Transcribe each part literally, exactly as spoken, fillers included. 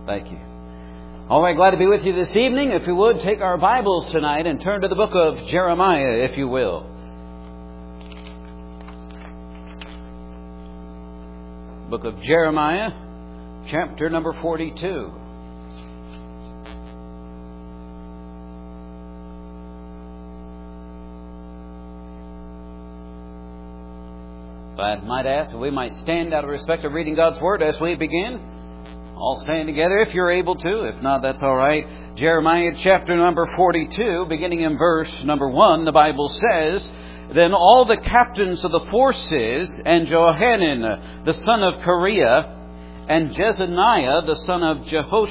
Thank you. All right, glad to be with you this evening. If you would, take our Bibles tonight and turn to the book of Jeremiah, if you will. Book of Jeremiah, chapter number forty-two. I might ask if we might stand out of respect of reading God's Word as we begin. All stand together if you're able to. If not, that's all right. Jeremiah chapter number forty-two, beginning in verse number one, the Bible says, Then all the captains of the forces, and Johanan, the son of Kareah, and Jezaniah, the son of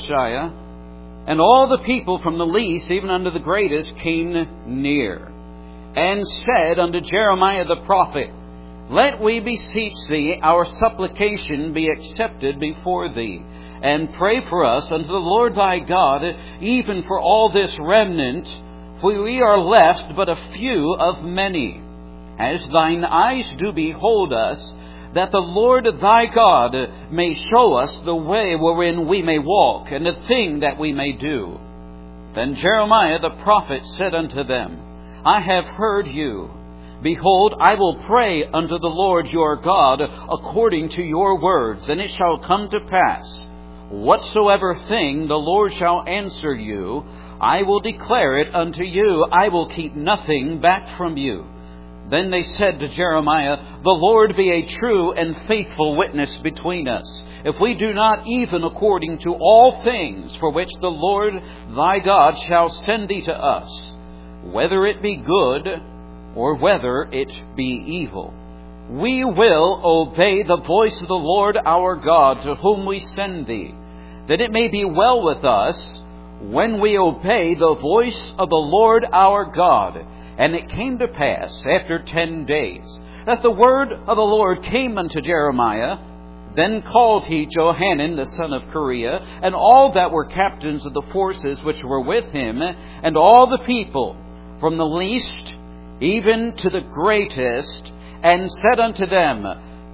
Jehoshiah, and all the people from the least even unto the greatest came near, and said unto Jeremiah the prophet, Let we beseech thee, our supplication be accepted before thee, and pray for us unto the Lord thy God, even for all this remnant, for we are left but a few of many. As thine eyes do behold us, that the Lord thy God may show us the way wherein we may walk, and the thing that we may do. Then Jeremiah the prophet said unto them, I have heard you. Behold, I will pray unto the Lord your God according to your words, and it shall come to pass, whatsoever thing the Lord shall answer you, I will declare it unto you. I will keep nothing back from you. Then they said to Jeremiah, The Lord be a true and faithful witness between us, if we do not even according to all things for which the Lord thy God shall send thee to us, whether it be good or whether it be evil. We will obey the voice of the Lord our God, to whom we send thee, that it may be well with us when we obey the voice of the Lord our God. And it came to pass after ten days that the word of the Lord came unto Jeremiah. Then called he Johanan the son of Kareah, and all that were captains of the forces which were with him, and all the people, from the least even to the greatest, and said unto them,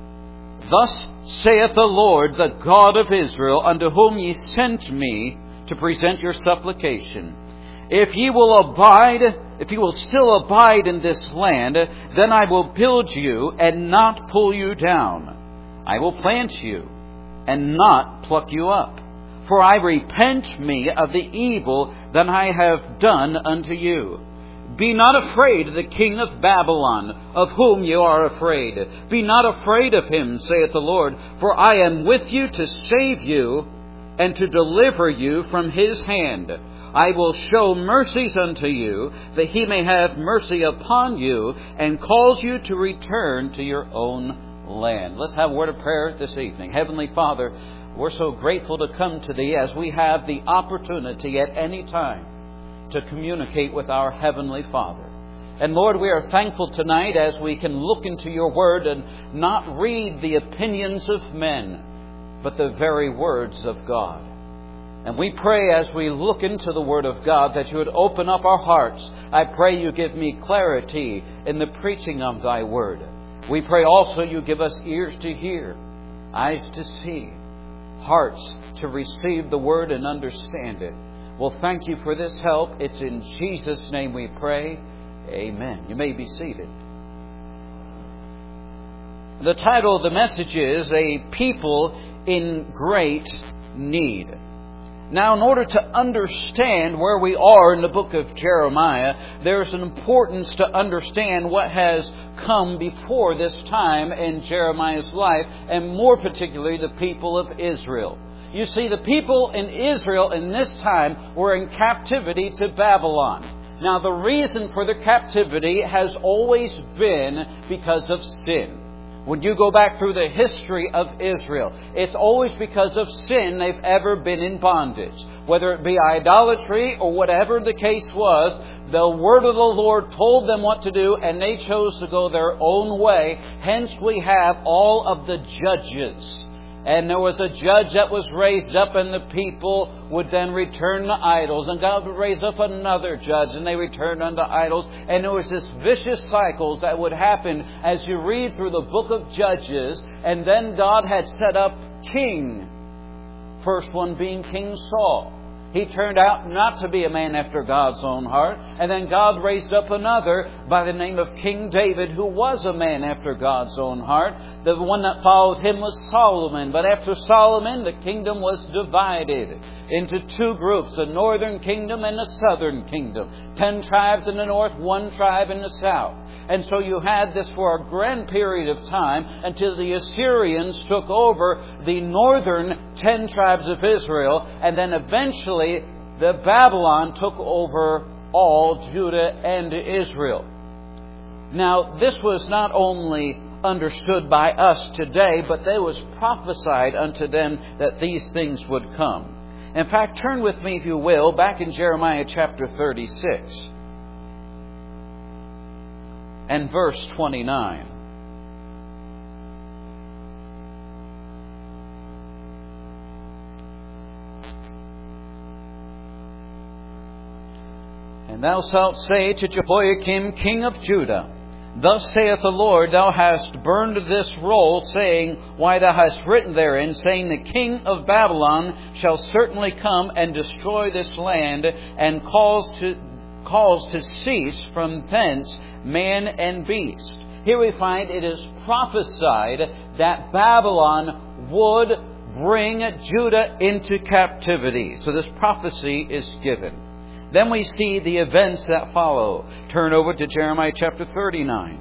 Thus saith the Lord, the God of Israel, unto whom ye sent me to present your supplication. If ye will abide, if ye will still abide in this land, then I will build you and not pull you down. I will plant you and not pluck you up. For I repent me of the evil that I have done unto you. Be not afraid of the king of Babylon, of whom you are afraid. Be not afraid of him, saith the Lord, for I am with you to save you and to deliver you from his hand. I will show mercies unto you, that he may have mercy upon you, and cause you to return to your own land. Let's have a word of prayer this evening. Heavenly Father, we're so grateful to come to Thee as we have the opportunity at any time to communicate with our Heavenly Father. And Lord, we are thankful tonight as we can look into Your Word and not read the opinions of men, but the very words of God. And we pray as we look into the Word of God that You would open up our hearts. I pray You give me clarity in the preaching of Thy Word. We pray also You give us ears to hear, eyes to see, hearts to receive the Word and understand it. Well, thank You for this help. It's in Jesus' name we pray. Amen. You may be seated. The title of the message is A People in Great Need. Now, in order to understand where we are in the book of Jeremiah, there's an importance to understand what has come before this time in Jeremiah's life, and more particularly the people of Israel. You see, the people in Israel in this time were in captivity to Babylon. Now, the reason for the captivity has always been because of sin. When you go back through the history of Israel, it's always because of sin they've ever been in bondage. Whether it be idolatry or whatever the case was, the word of the Lord told them what to do and they chose to go their own way. Hence we have all of the judges. And there was a judge that was raised up, and the people would then return to idols. And God would raise up another judge, and they returned unto idols. And there was this vicious cycles that would happen as you read through the book of Judges. And then God had set up king First one being King Saul. He turned out not to be a man after God's own heart. And then God raised up another by the name of King David, who was a man after God's own heart. The one that followed him was Solomon. But after Solomon, the kingdom was divided into two groups, a northern kingdom and a southern kingdom. Ten tribes in the north, one tribe in the south. And so you had this for a grand period of time until the Assyrians took over the northern ten tribes of Israel. And then eventually the Babylon took over all Judah and Israel. Now, this was not only understood by us today, but there was prophesied unto them that these things would come. In fact, turn with me, if you will, back in Jeremiah chapter thirty-six and verse twenty-nine. And thou shalt say to Jehoiakim, king of Judah, Thus saith the Lord, Thou hast burned this roll, saying, Why thou hast written therein, saying, The king of Babylon shall certainly come and destroy this land, and cause to, cause to cease from thence man and beast. Here we find it is prophesied that Babylon would bring Judah into captivity. So this prophecy is given. Then we see the events that follow. Turn over to Jeremiah chapter thirty-nine.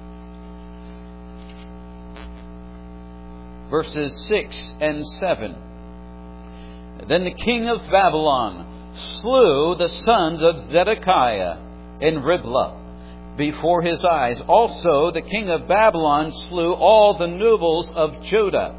Verses six and seven. Then the king of Babylon slew the sons of Zedekiah in Riblah before his eyes. Also the king of Babylon slew all the nobles of Judah.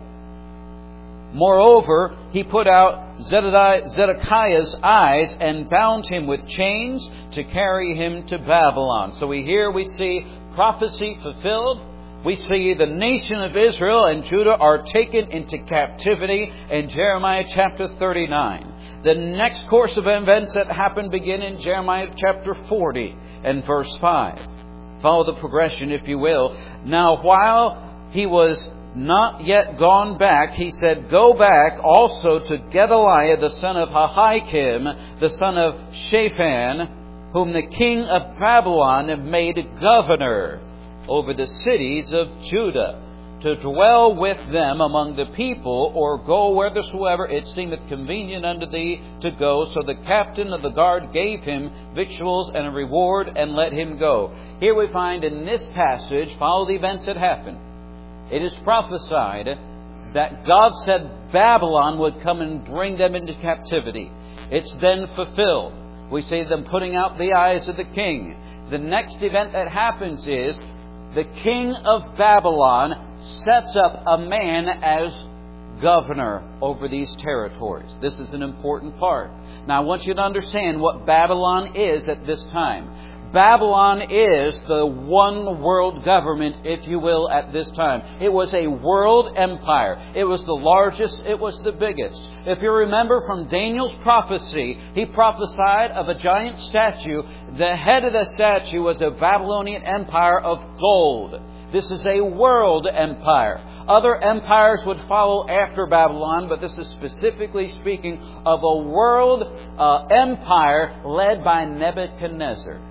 Moreover, he put out Zedekiah's eyes and bound him with chains to carry him to Babylon. So we here we see prophecy fulfilled. We see the nation of Israel and Judah are taken into captivity in Jeremiah chapter thirty-nine. The next course of events that happen begin in Jeremiah chapter forty and verse five. Follow the progression, if you will. Now, while he was not yet gone back, he said, Go back also to Gedaliah the son of Ahikam, the son of Shaphan, whom the king of Babylon made governor over the cities of Judah, to dwell with them among the people, or go whithersoever it seemeth convenient unto thee to go. So the captain of the guard gave him victuals and a reward, and let him go. Here we find in this passage, follow the events that happened. It is prophesied that God said Babylon would come and bring them into captivity. It's then fulfilled. We see them putting out the eyes of the king. The next event that happens is the king of Babylon sets up a man as governor over these territories. This is an important part. Now I want you to understand what Babylon is at this time. Babylon is the one world government, if you will, at this time. It was a world empire. It was the largest. It was the biggest. If you remember from Daniel's prophecy, he prophesied of a giant statue. The head of the statue was a Babylonian empire of gold. This is a world empire. Other empires would follow after Babylon, but this is specifically speaking of a world uh, empire led by Nebuchadnezzar.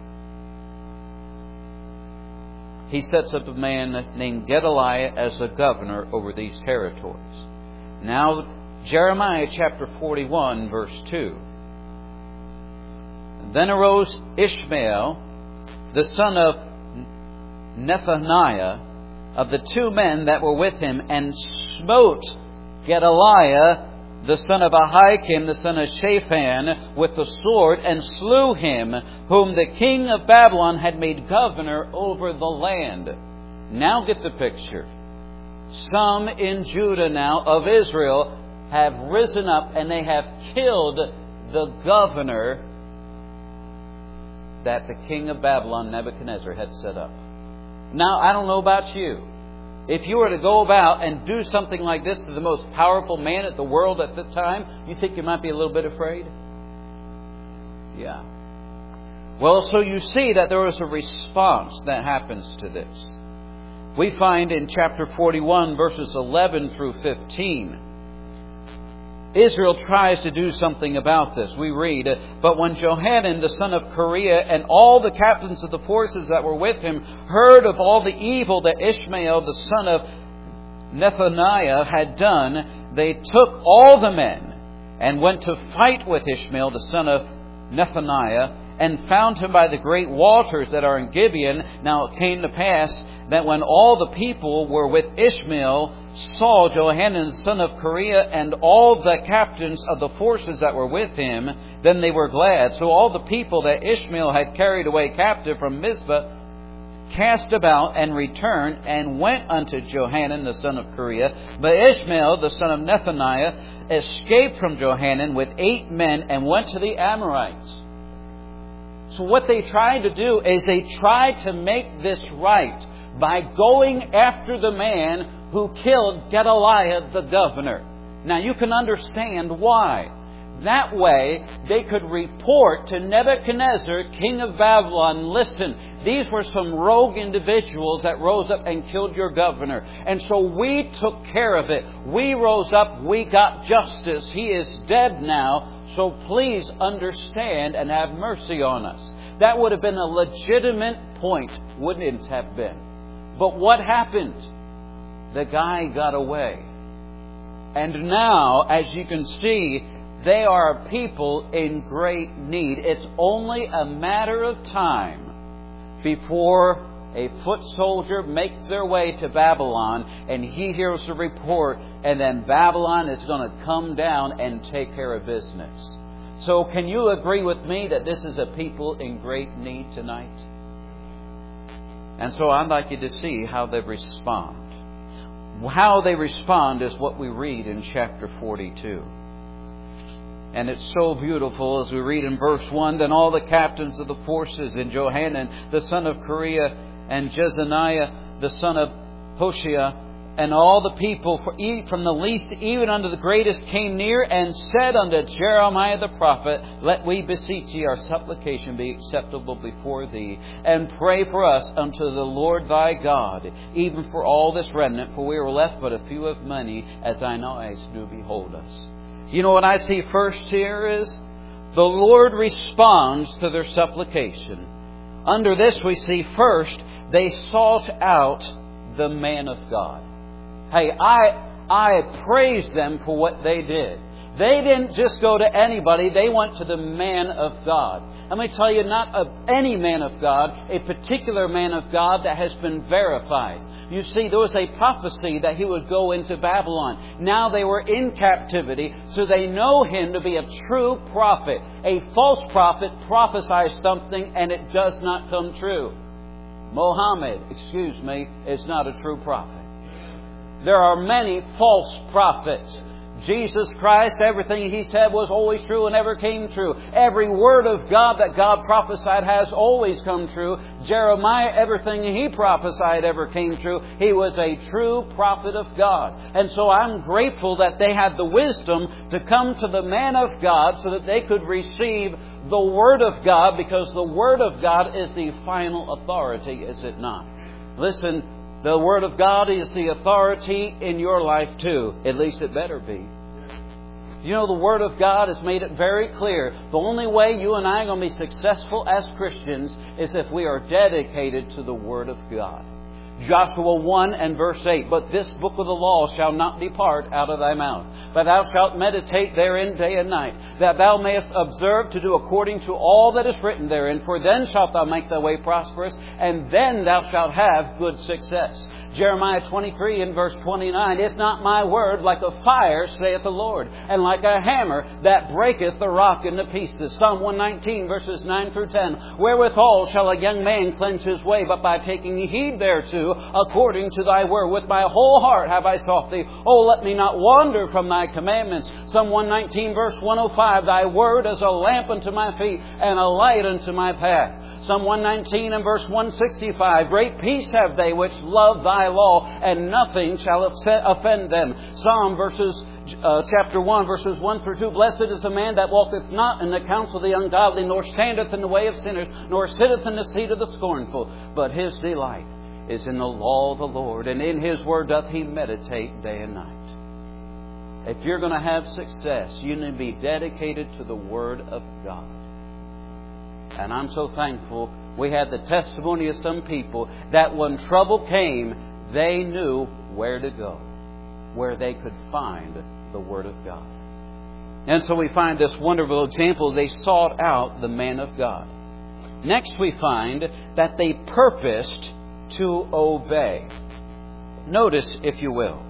He sets up a man named Gedaliah as a governor over these territories. Now, Jeremiah chapter forty-one, verse two. Then arose Ishmael, the son of Nethaniah, of the two men that were with him, and smote Gedaliah, the son of Ahikam, the son of Shaphan, with the sword, and slew him, whom the king of Babylon had made governor over the land. Now get the picture. Some in Judah now of Israel have risen up and they have killed the governor that the king of Babylon, Nebuchadnezzar, had set up. Now, I don't know about you. If you were to go about and do something like this to the most powerful man at the world at the time, you think you might be a little bit afraid? Yeah. Well, so you see that there was a response that happens to this. We find in chapter forty-one, verses eleven through fifteen. Israel tries to do something about this. We read, "But when Johanan, the son of Kareah, and all the captains of the forces that were with him heard of all the evil that Ishmael, the son of Nethaniah, had done, they took all the men and went to fight with Ishmael, the son of Nethaniah, and found him by the great waters that are in Gibeon. Now it came to pass that when all the people were with Ishmael, saw Johanan the son of Kareah and all the captains of the forces that were with him, then they were glad. So all the people that Ishmael had carried away captive from Mizpah cast about and returned and went unto Johanan the son of Kareah. But Ishmael the son of Nethaniah escaped from Johanan with eight men and went to the Amorites." So what they tried to do is they tried to make this right by going after the man who killed Gedaliah the governor. Now you can understand why. That way they could report to Nebuchadnezzar, king of Babylon, "Listen, these were some rogue individuals that rose up and killed your governor. And so we took care of it. We rose up, we got justice. He is dead now, so please understand and have mercy on us." That would have been a legitimate point, wouldn't it have been? But what happened? The guy got away. And now, as you can see, they are a people in great need. It's only a matter of time before a foot soldier makes their way to Babylon and he hears the report, and then Babylon is going to come down and take care of business. So can you agree with me that this is a people in great need tonight? And so I'd like you to see how they respond. How they respond is what we read in chapter forty-two. And it's so beautiful as we read in verse one, "Then all the captains of the forces and Johanan, the son of Kareah, and Jezaniah, the son of Hoshea, and all the people, from the least even unto the greatest, came near and said unto Jeremiah the prophet, Let we beseech thee, our supplication be acceptable before thee, and pray for us unto the Lord thy God, even for all this remnant, for we are left but a few of many, as thine eyes do behold us." You know what I see first here is the Lord responds to their supplication. Under this we see first, they sought out the man of God. Hey, I I praise them for what they did. They didn't just go to anybody. They went to the man of God. Let me tell you, not of any man of God, a particular man of God that has been verified. You see, there was a prophecy that he would go into Babylon. Now they were in captivity, so they know him to be a true prophet. A false prophet prophesies something and it does not come true. Mohammed, excuse me, is not a true prophet. There are many false prophets. Jesus Christ, everything He said was always true and never came true. Every word of God that God prophesied has always come true. Jeremiah, everything he prophesied ever came true. He was a true prophet of God. And so I'm grateful that they had the wisdom to come to the man of God so that they could receive the Word of God, because the Word of God is the final authority, is it not? Listen, the Word of God is the authority in your life too. At least it better be. You know, the Word of God has made it very clear. The only way you and I are going to be successful as Christians is if we are dedicated to the Word of God. Joshua one and verse eight, "But this book of the law shall not depart out of thy mouth, but thou shalt meditate therein day and night, that thou mayest observe to do according to all that is written therein. For then shalt thou make thy way prosperous, and then thou shalt have good success." Jeremiah twenty-three and verse twenty-nine, "Is not my word like a fire, saith the Lord, and like a hammer that breaketh the rock into pieces?" Psalm one nineteen verses nine through ten, "Wherewithal shall a young man cleanse his way, but by taking heed thereto, according to thy word. With my whole heart have I sought thee. Oh, let me not wander from thy commandments." Psalm one nineteen verse one oh five, "Thy word is a lamp unto my feet and a light unto my path." Psalm one nineteen and verse one sixty-five, "Great peace have they which love thy law, and nothing shall offend them." Psalm verses Uh, chapter one, verses one through two, "Blessed is the man that walketh not in the counsel of the ungodly, nor standeth in the way of sinners, nor sitteth in the seat of the scornful. But his delight is in the law of the Lord, and in His word doth he meditate day and night." If you're going to have success, you need to be dedicated to the Word of God. And I'm so thankful we had the testimony of some people that when trouble came, they knew where to go, where they could find the Word of God. And so we find this wonderful example. They sought out the man of God. Next we find that they purposed to obey. Notice, if you will,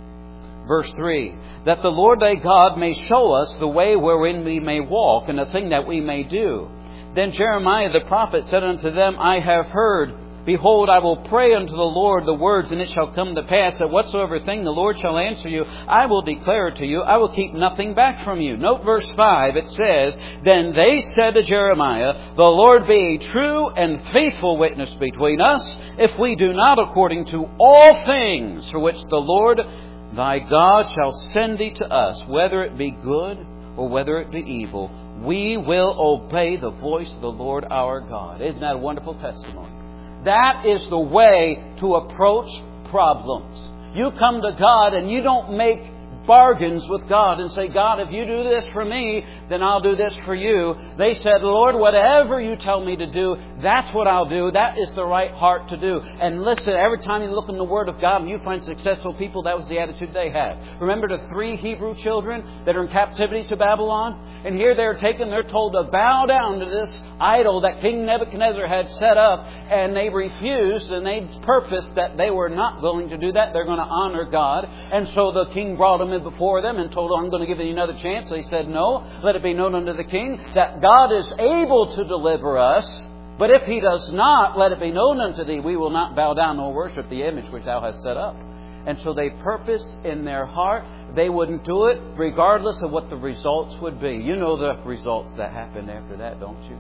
verse three, that the Lord thy God may show us the way wherein we may walk, and the thing that we may do. Then Jeremiah the prophet said unto them, I have heard. Behold, I will pray unto the Lord the words, and it shall come to pass that whatsoever thing the Lord shall answer you, I will declare it to you. I will keep nothing back from you. Note verse five. It says, Then they said to Jeremiah, The Lord be a true and faithful witness between us, if we do not according to all things for which the Lord thy God shall send thee to us, whether it be good or whether it be evil, we will obey the voice of the Lord our God. Isn't that a wonderful testimony? That is the way to approach problems. You come to God and you don't make bargains with God and say, God, if you do this for me, then I'll do this for you. They said, Lord, whatever you tell me to do, that's what I'll do. That is the right heart to do. And listen, every time you look in the Word of God and you find successful people, that was the attitude they had. Remember the three Hebrew children that are in captivity to Babylon? And here they're taken, they're told to bow down to this idol that King Nebuchadnezzar had set up, and they refused, and they purposed that they were not willing to do that. They're going to honor God. And so the king brought them in before them and told them, I'm going to give you another chance. They said, no, let it be known unto the king that God is able to deliver us. But if He does not, let it be known unto thee, we will not bow down nor worship the image which thou hast set up. And so they purposed in their heart they wouldn't do it regardless of what the results would be. You know the results that happened after that, don't you?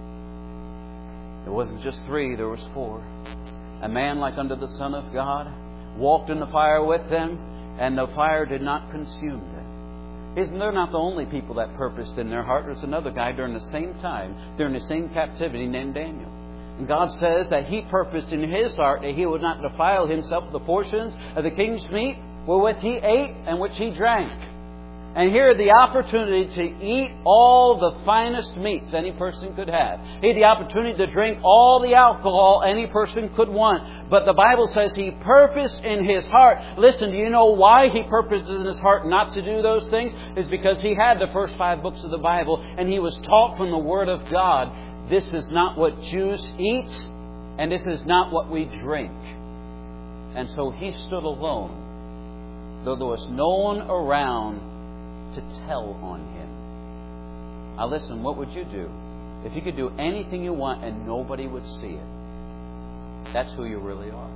There wasn't just three, there was four. A man like unto the Son of God walked in the fire with them, and the fire did not consume them. Isn't they're not the only people that purposed in their heart? There's another guy during the same time, during the same captivity, named Daniel. And God says that he purposed in his heart that he would not defile himself with the portions of the king's meat wherewith he ate and which he drank. And here the opportunity to eat all the finest meats any person could have. He had the opportunity to drink all the alcohol any person could want. But the Bible says he purposed in his heart. Listen, do you know why he purposed in his heart not to do those things? It's because he had the first five books of the Bible and he was taught from the Word of God. This is not what Jews eat, and this is not what we drink. And so he stood alone, though there was no one around to tell on him. Now listen, what would you do if you could do anything you want and nobody would see it? That's who you really are.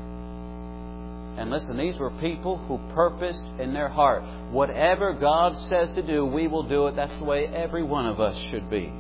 And listen, these were people who purposed in their heart, whatever God says to do, we will do it. That's the way every one of us should be.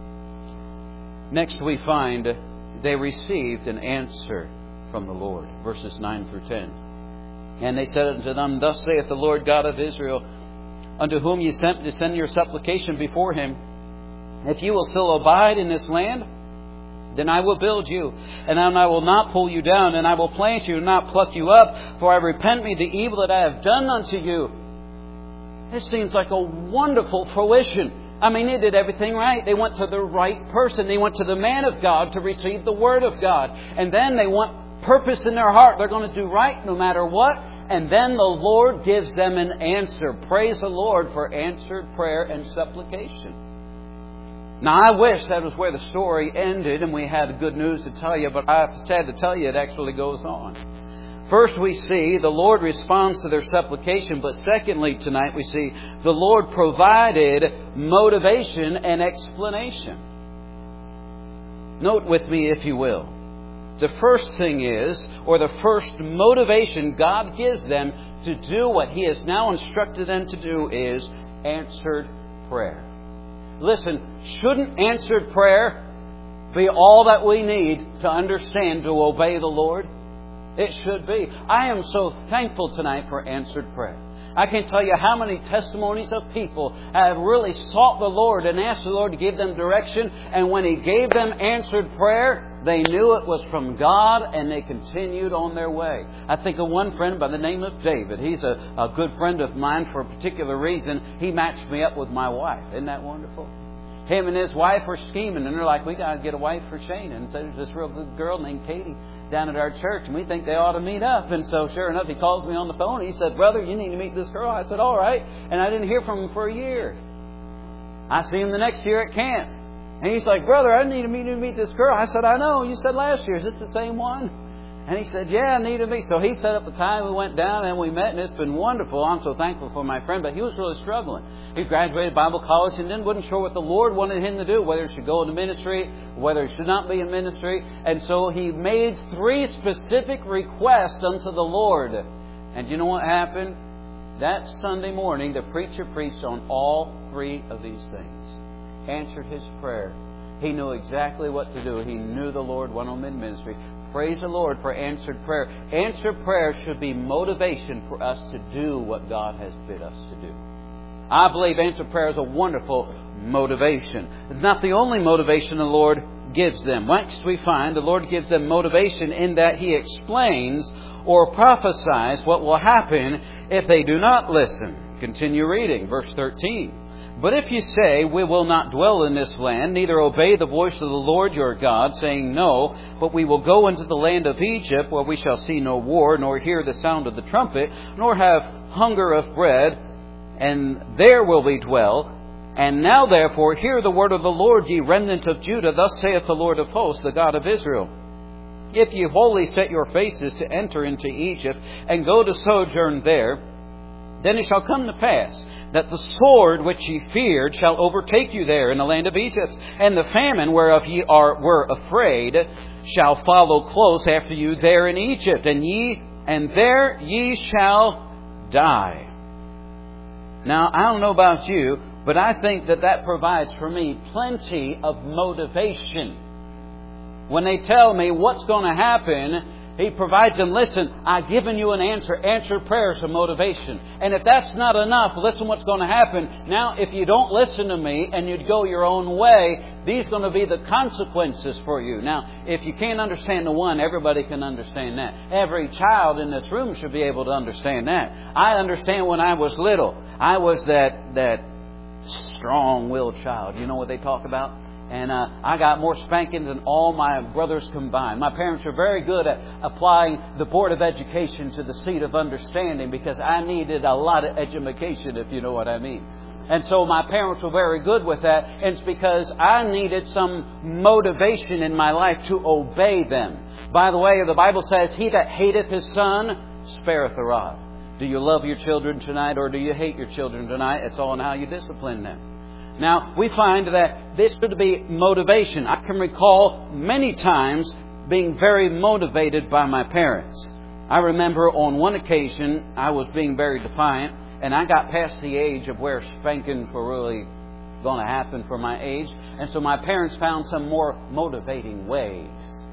Next we find they received an answer from the Lord. Verses nine through ten. And they said unto them, Thus saith the Lord God of Israel, unto whom ye sent to send your supplication before Him, if you will still abide in this land, then I will build you, and I will not pull you down, and I will plant you and not pluck you up, for I repent me the evil that I have done unto you. This seems like a wonderful fruition. I mean, they did everything right. They went to the right person. They went to the man of God to receive the Word of God. And then they want purpose in their heart. They're going to do right no matter what. And then the Lord gives them an answer. Praise the Lord for answered prayer and supplication. Now, I wish that was where the story ended and we had good news to tell you, but I'm sad to tell you it actually goes on. First we see the Lord responds to their supplication, but secondly tonight we see the Lord provided motivation and explanation. Note with me, if you will. The first thing is, or the first motivation God gives them to do what He has now instructed them to do is answered prayer. Listen, shouldn't answered prayer be all that we need to understand to obey the Lord? It should be. I am so thankful tonight for answered prayer. I can't tell you how many testimonies of people have really sought the Lord and asked the Lord to give them direction. And when He gave them answered prayer, they knew it was from God, and they continued on their way. I think of one friend by the name of David. He's a, a good friend of mine for a particular reason. He matched me up with my wife. Isn't that wonderful? Him and his wife were scheming, and they're like, we got to get a wife for Shane. And so there's this real good girl named Katie down at our church, and we think they ought to meet up. And so sure enough, he calls me on the phone. And he said, brother, you need to meet this girl. I said, all right. And I didn't hear from him for a year. I see him the next year at camp. And he's like, brother, I need to meet, to meet this girl. I said, I know. You said last year. Is this the same one? And he said, yeah, I need to meet. So he set up the time. We went down and we met, and it's been wonderful. I'm so thankful for my friend. But he was really struggling. He graduated Bible college and then wasn't sure what the Lord wanted him to do, whether he should go into ministry, whether he should not be in ministry. And so he made three specific requests unto the Lord. And you know what happened? That Sunday morning, the preacher preached on all three of these things. Answered his prayer. He knew exactly what to do. He knew the Lord wanted him in ministry. Praise the Lord for answered prayer. Answered prayer should be motivation for us to do what God has bid us to do. I believe answered prayer is a wonderful motivation. It's not the only motivation the Lord gives them. Next we find the Lord gives them motivation in that He explains or prophesies what will happen if they do not listen. Continue reading, verse thirteen. But if you say, we will not dwell in this land, neither obey the voice of the Lord your God, saying, no, but we will go into the land of Egypt, where we shall see no war, nor hear the sound of the trumpet, nor have hunger of bread, and there will we dwell. And now therefore hear the word of the Lord, ye remnant of Judah. Thus saith the Lord of hosts, the God of Israel. If ye wholly set your faces to enter into Egypt, and go to sojourn there, then it shall come to pass that the sword which ye feared shall overtake you there in the land of Egypt, and the famine whereof ye are were afraid shall follow close after you there in Egypt, and ye and there ye shall die. Now, I don't know about you, but I think that that provides for me plenty of motivation. When they tell me what's going to happen, He provides them, listen, I've given you an answer. Answered prayers are motivation. And if that's not enough, listen what's going to happen. Now, if you don't listen to me and you'd go your own way, these are going to be the consequences for you. Now, if you can't understand the one, everybody can understand that. Every child in this room should be able to understand that. I understand when I was little, I was that, that strong-willed child. You know what they talk about? And uh, I got more spanking than all my brothers combined. My parents were very good at applying the Board of Education to the seat of understanding, because I needed a lot of education, if you know what I mean. And so my parents were very good with that. And it's because I needed some motivation in my life to obey them. By the way, the Bible says, he that hateth his son spareth the rod. Do you love your children tonight, or do you hate your children tonight? It's all in how you discipline them. Now, we find that this should be motivation. I can recall many times being very motivated by my parents. I remember on one occasion I was being very defiant, and I got past the age of where spankings were really going to happen for my age. And so my parents found some more motivating ways.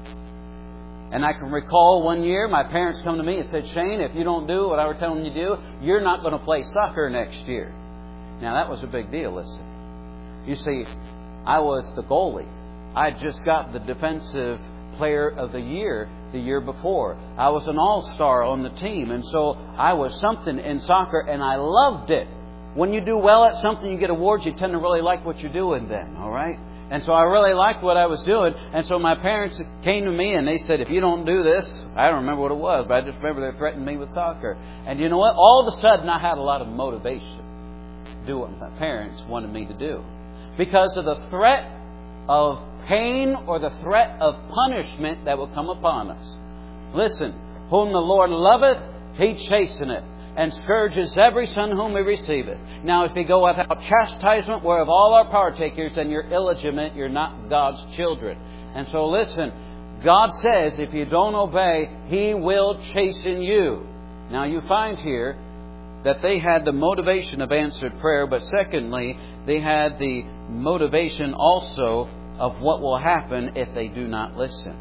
And I can recall one year my parents come to me and said, Shane, if you don't do what I was telling you to do, you're not going to play soccer next year. Now, that was a big deal, listen. You see, I was the goalie. I just got the defensive player of the year the year before. I was an all-star on the team. And so I was something in soccer, and I loved it. When you do well at something, you get awards, you tend to really like what you're doing then, all right? And so I really liked what I was doing. And so my parents came to me and they said, if you don't do this, I don't remember what it was, but I just remember they threatened me with soccer. And you know what? All of a sudden I had a lot of motivation to do what my parents wanted me to do. Because of the threat of pain or the threat of punishment that will come upon us. Listen, whom the Lord loveth, He chasteneth, and scourges every son whom He receiveth. Now, if you go without chastisement, whereof all are partakers, then you're illegitimate, you're not God's children. And so listen, God says if you don't obey, He will chasten you. Now, you find here that they had the motivation of answered prayer, but secondly, they had the motivation also of what will happen if they do not listen.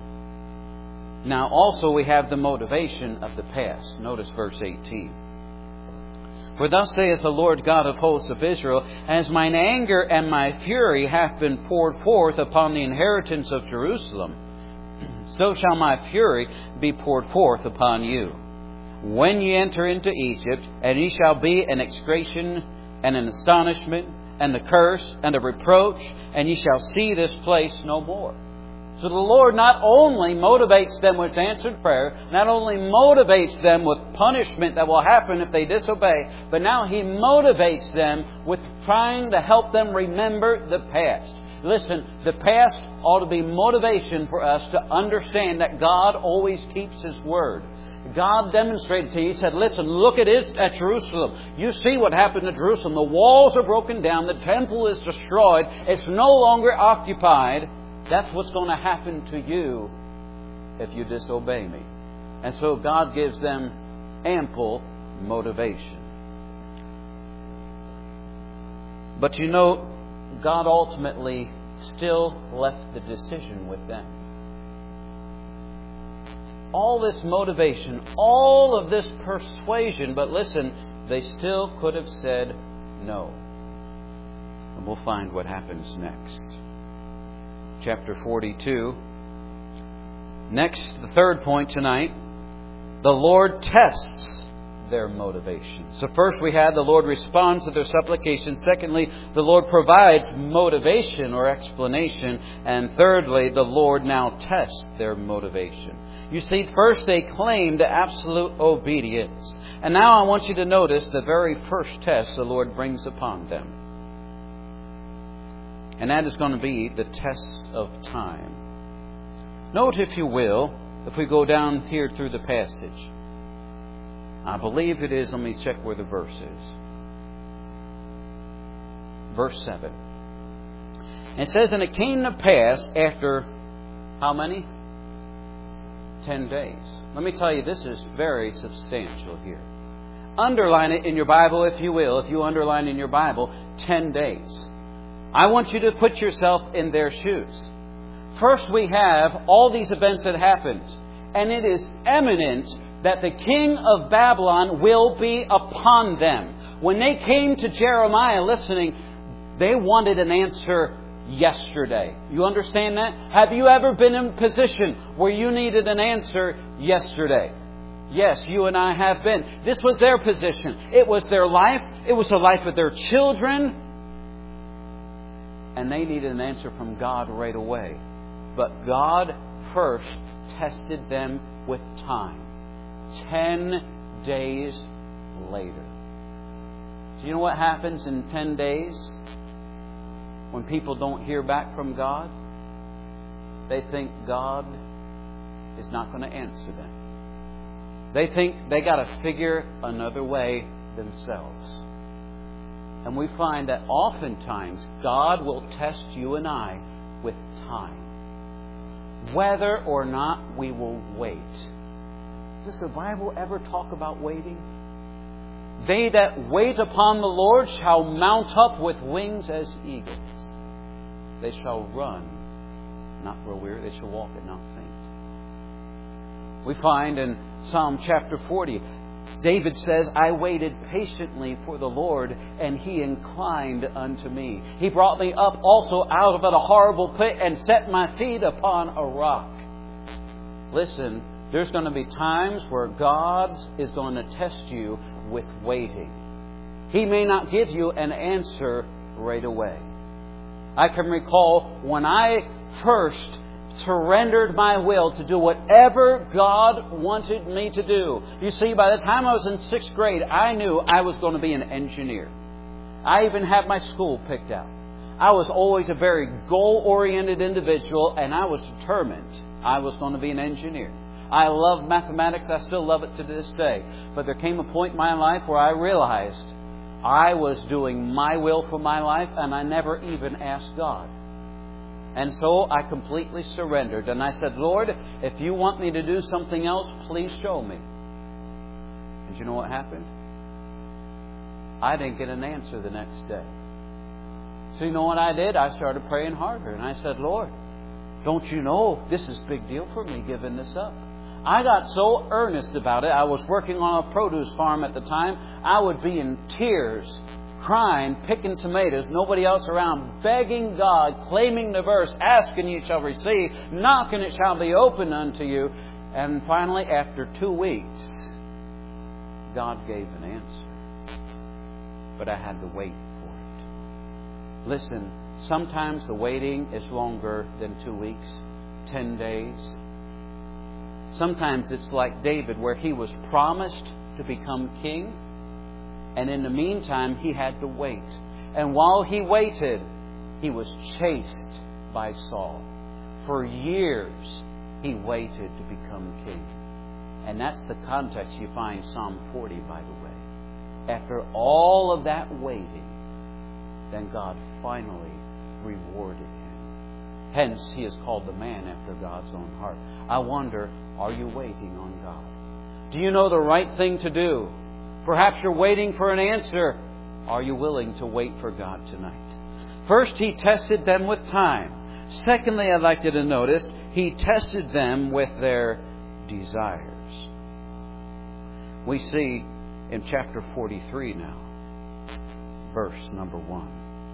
Now, also we have the motivation of the past. Notice verse eighteen. For thus saith the Lord God of hosts of Israel, As mine anger and my fury hath been poured forth upon the inheritance of Jerusalem, so shall my fury be poured forth upon you. When ye enter into Egypt, and ye shall be an execration and an astonishment, and a curse and a reproach, and ye shall see this place no more. So the Lord not only motivates them with answered prayer, not only motivates them with punishment that will happen if they disobey, but now He motivates them with trying to help them remember the past. Listen, the past ought to be motivation for us to understand that God always keeps His word. God demonstrated to you. He said, listen, look at it at Jerusalem. You see what happened to Jerusalem. The walls are broken down. The temple is destroyed. It's no longer occupied. That's what's going to happen to you if you disobey me. And so God gives them ample motivation. But you know, God ultimately still left the decision with them. All this motivation, all of this persuasion, but listen, they still could have said no. And we'll find what happens next. Chapter forty-two. Next, the third point tonight, the Lord tests their motivation. So first we had the Lord responds to their supplication. Secondly, the Lord provides motivation or explanation. And thirdly, the Lord now tests their motivation. You see, first they claimed absolute obedience. And now I want you to notice the very first test the Lord brings upon them. And that is going to be the test of time. Note, if you will, if we go down here through the passage. I believe it is, let me check where the verse is. Verse seven. It says, And it came to pass after how many? Ten days. Let me tell you, this is very substantial here. Underline it in your Bible, if you will. If you underline in your Bible, ten days. I want you to put yourself in their shoes. First, we have all these events that happened. And it is eminent that the king of Babylon will be upon them. When they came to Jeremiah listening, they wanted an answer yesterday. You understand that? Have you ever been in a position where you needed an answer yesterday? Yes, you and I have been. This was their position. It was their life. It was the life of their children. And they needed an answer from God right away. But God first tested them with time. Ten days later. Do you know what happens in ten days? When people don't hear back from God, they think God is not going to answer them. They think they got to figure another way themselves. And we find that oftentimes God will test you and I with time. Whether or not we will wait. Does the Bible ever talk about waiting? They that wait upon the Lord shall mount up with wings as eagles. They shall run, not grow weary. They shall walk and not faint. We find in Psalm chapter forty, David says, I waited patiently for the Lord, and He inclined unto me. He brought me up also out of a horrible pit and set my feet upon a rock. Listen, there's going to be times where God is going to test you with waiting. He may not give you an answer right away. I can recall when I first surrendered my will to do whatever God wanted me to do. You see, by the time I was in sixth grade, I knew I was going to be an engineer. I even had my school picked out. I was always a very goal-oriented individual, and I was determined I was going to be an engineer. I love mathematics. I still love it to this day. But there came a point in my life where I realized I was doing my will for my life, and I never even asked God. And so I completely surrendered. And I said, Lord, if you want me to do something else, please show me. And you know what happened? I didn't get an answer the next day. So you know what I did? I started praying harder. And I said, Lord, don't you know this is a big deal for me giving this up? I got so earnest about it. I was working on a produce farm at the time. I would be in tears, crying, picking tomatoes, nobody else around, begging God, claiming the verse, asking you shall receive, knocking it shall be opened unto you. And finally, after two weeks, God gave an answer. But I had to wait for it. Listen, sometimes the waiting is longer than two weeks, ten days. Sometimes it's like David, where he was promised to become king, and in the meantime he had to wait. And while he waited, he was chased by Saul. For years he waited to become king. And that's the context you find Psalm forty, by the way. After all of that waiting, then God finally rewarded him. Hence, he is called the man after God's own heart. I wonder, are you waiting on God? Do you know the right thing to do? Perhaps you're waiting for an answer. Are you willing to wait for God tonight? First, he tested them with time. Secondly, I'd like you to notice, he tested them with their desires. We see in chapter forty-three now, verse number one.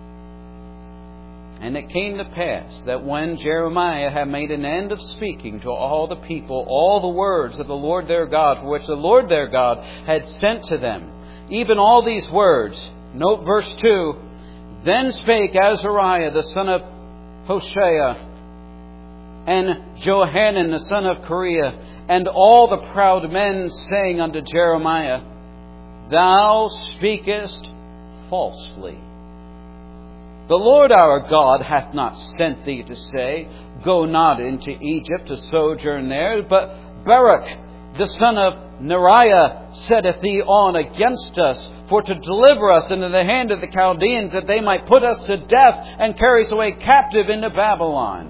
And it came to pass that when Jeremiah had made an end of speaking to all the people all the words of the Lord their God, for which the Lord their God had sent to them, even all these words, note verse two, then spake Azariah the son of Hoshea, and Johanan the son of Kareah, and all the proud men, saying unto Jeremiah, Thou speakest falsely. The Lord our God hath not sent thee to say, Go not into Egypt to sojourn there, but Baruch the son of Neriah setteth thee on against us, for to deliver us into the hand of the Chaldeans, that they might put us to death and carry us away captive into Babylon.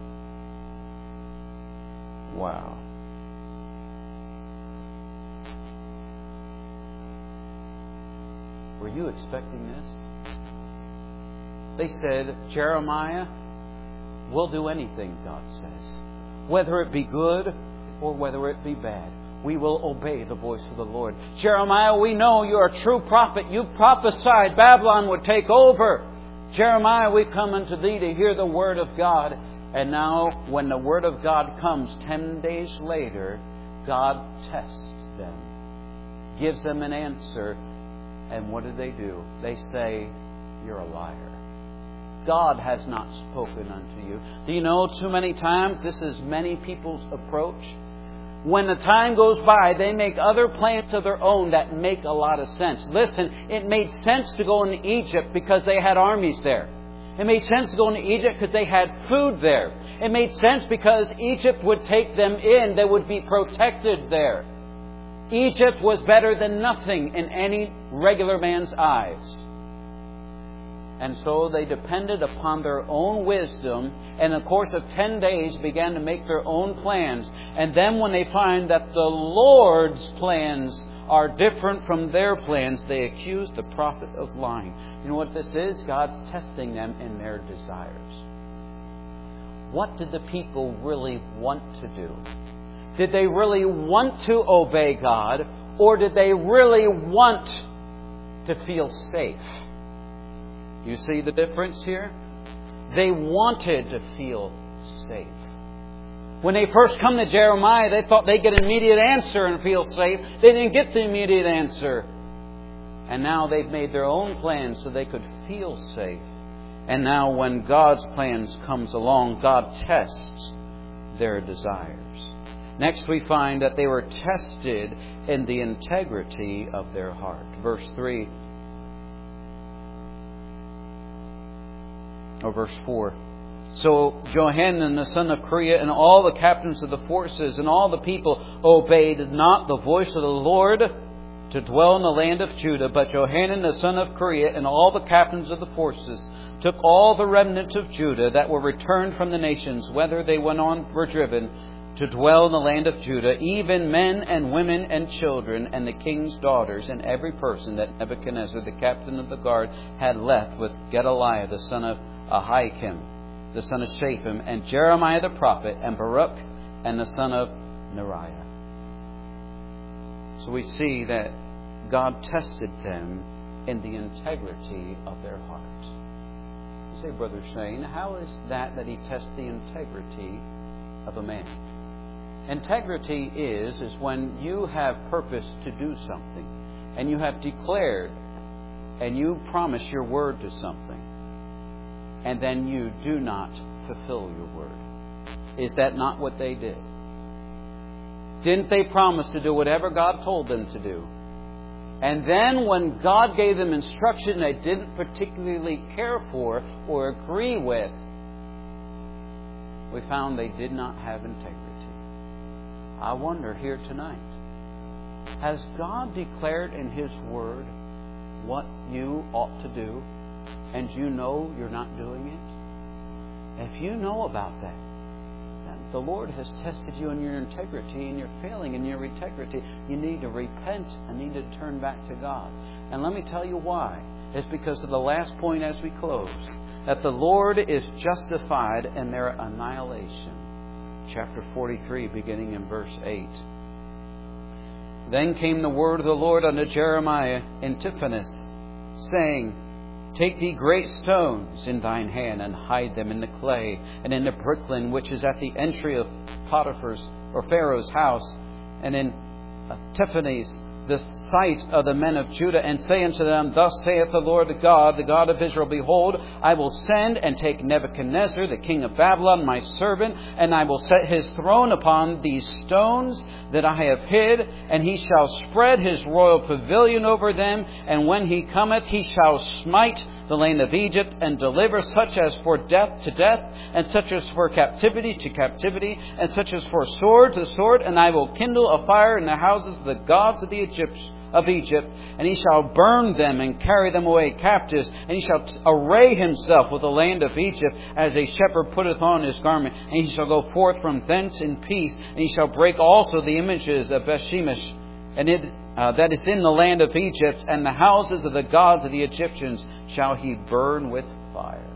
Wow. Were you expecting this? They said, Jeremiah, we'll do anything God says. Whether it be good or whether it be bad, we will obey the voice of the Lord. Jeremiah, we know you're a true prophet. You prophesied Babylon would take over. Jeremiah, we come unto thee to hear the word of God. And now, when the word of God comes ten days later, God tests them, gives them an answer. And what do they do? They say, You're a liar. God has not spoken unto you. Do you know, too many times, this is many people's approach. When the time goes by, they make other plans of their own that make a lot of sense. Listen, it made sense to go into Egypt because they had armies there. It made sense to go into Egypt because they had food there. It made sense because Egypt would take them in. They would be protected there. Egypt was better than nothing in any regular man's eyes. And so they depended upon their own wisdom, and in the course of ten days began to make their own plans. And then when they find that the Lord's plans are different from their plans, they accuse the prophet of lying. You know what this is? God's testing them in their desires. What did the people really want to do? Did they really want to obey God, or did they really want to feel safe? You see the difference here? They wanted to feel safe. When they first come to Jeremiah, they thought they'd get an immediate answer and feel safe. They didn't get the immediate answer. And now they've made their own plans so they could feel safe. And now when God's plans comes along, God tests their desires. Next we find that they were tested in the integrity of their heart. Verse three. Or verse four. So Johanan the son of Kareah and all the captains of the forces and all the people obeyed not the voice of the Lord to dwell in the land of Judah, but Johanan the son of Kareah and all the captains of the forces took all the remnant of Judah that were returned from the nations, whether they went on were driven, to dwell in the land of Judah, even men and women and children and the king's daughters, and every person that Nebuchadnezzar the captain of the guard had left with Gedaliah the son of Ahikam, the son of Shaphan, and Jeremiah the prophet, and Baruch, and the son of Neriah. So we see that God tested them in the integrity of their hearts. You say, Brother Shane, how is that that He tests the integrity of a man? Integrity is, is when you have purpose to do something, and you have declared, and you promise your word to something, and then you do not fulfill your word. Is that not what they did? Didn't they promise to do whatever God told them to do? And then when God gave them instruction they didn't particularly care for or agree with, we found they did not have integrity. I wonder here tonight, has God declared in His Word what you ought to do, and you know you're not doing it? If you know about that, then the Lord has tested you in your integrity, and you're failing in your integrity. You need to repent and need to turn back to God. And let me tell you why. It's because of the last point as we close, that the Lord is justified in their annihilation. Chapter forty-three, beginning in verse eight. Then came the word of the Lord unto Jeremiah in Tiphines, saying, Take thee great stones in thine hand, and hide them in the clay, and in the bricklin which is at the entry of Potiphar's or Pharaoh's house, and in Tiphines, the sight of the men of Judah, and say unto them, Thus saith the Lord God, the God of Israel, Behold, I will send and take Nebuchadnezzar, the king of Babylon, my servant, and I will set his throne upon these stones that I have hid, and he shall spread his royal pavilion over them, and when he cometh, he shall smite the land of Egypt, and deliver such as for death to death, and such as for captivity to captivity, and such as for sword to sword. And I will kindle a fire in the houses of the gods of the Egypt, of Egypt, and he shall burn them and carry them away captives. And he shall array himself with the land of Egypt, as a shepherd putteth on his garment, and he shall go forth from thence in peace. And he shall break also the images of Bethshemesh, and it Uh, that is in the land of Egypt, and the houses of the gods of the Egyptians shall he burn with fire.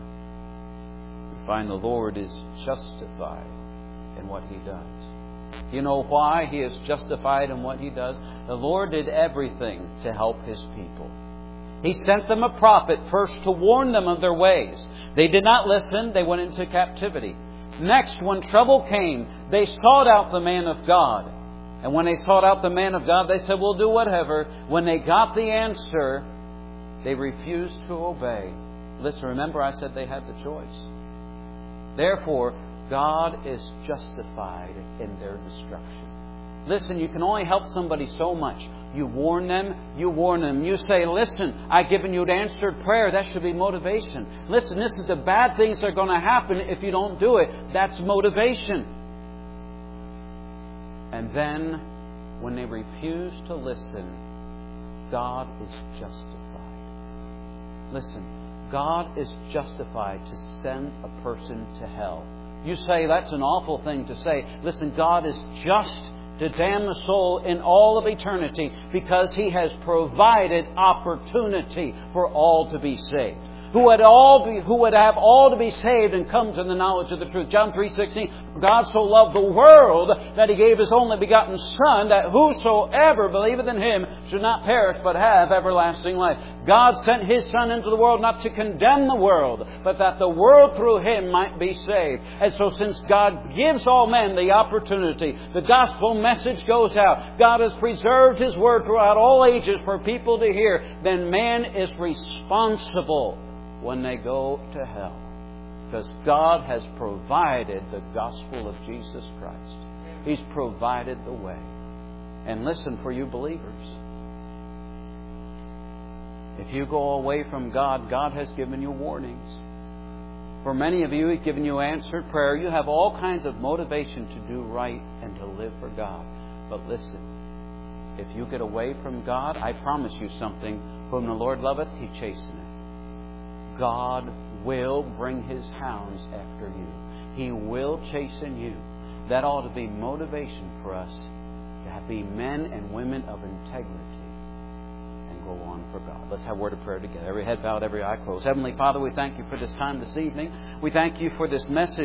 We find the Lord is justified in what He does. You know why He is justified in what He does? The Lord did everything to help His people. He sent them a prophet first to warn them of their ways. They did not listen. They went into captivity. Next, when trouble came, they sought out the man of God. And when they sought out the man of God, they said, We'll do whatever. When they got the answer, they refused to obey. Listen, remember I said they had the choice. Therefore, God is justified in their destruction. Listen, you can only help somebody so much. You warn them, you warn them. You say, listen, I've given you an answered prayer. That should be motivation. Listen, this is the bad things that are going to happen if you don't do it. That's motivation. And then, when they refuse to listen, God is justified. Listen, God is justified to send a person to hell. You say, that's an awful thing to say. Listen, God is just to damn the soul in all of eternity because He has provided opportunity for all to be saved. Who would all be, who would have all to be saved and come to the knowledge of the truth. John three sixteen, God so loved the world that He gave His only begotten Son, that whosoever believeth in Him should not perish but have everlasting life. God sent His Son into the world not to condemn the world, but that the world through Him might be saved. And so since God gives all men the opportunity, the gospel message goes out, God has preserved His Word throughout all ages for people to hear, then man is responsible when they go to hell. Because God has provided the gospel of Jesus Christ. He's provided the way. And listen, for you believers, if you go away from God, God has given you warnings. For many of you, He's given you answered prayer. You have all kinds of motivation to do right and to live for God. But listen, if you get away from God, I promise you something. Whom the Lord loveth, He chasteneth. God will bring His hounds after you. He will chasten you. That ought to be motivation for us to be men and women of integrity and go on for God. Let's have a word of prayer together. Every head bowed, every eye closed. Heavenly Father, we thank You for this time this evening. We thank You for this message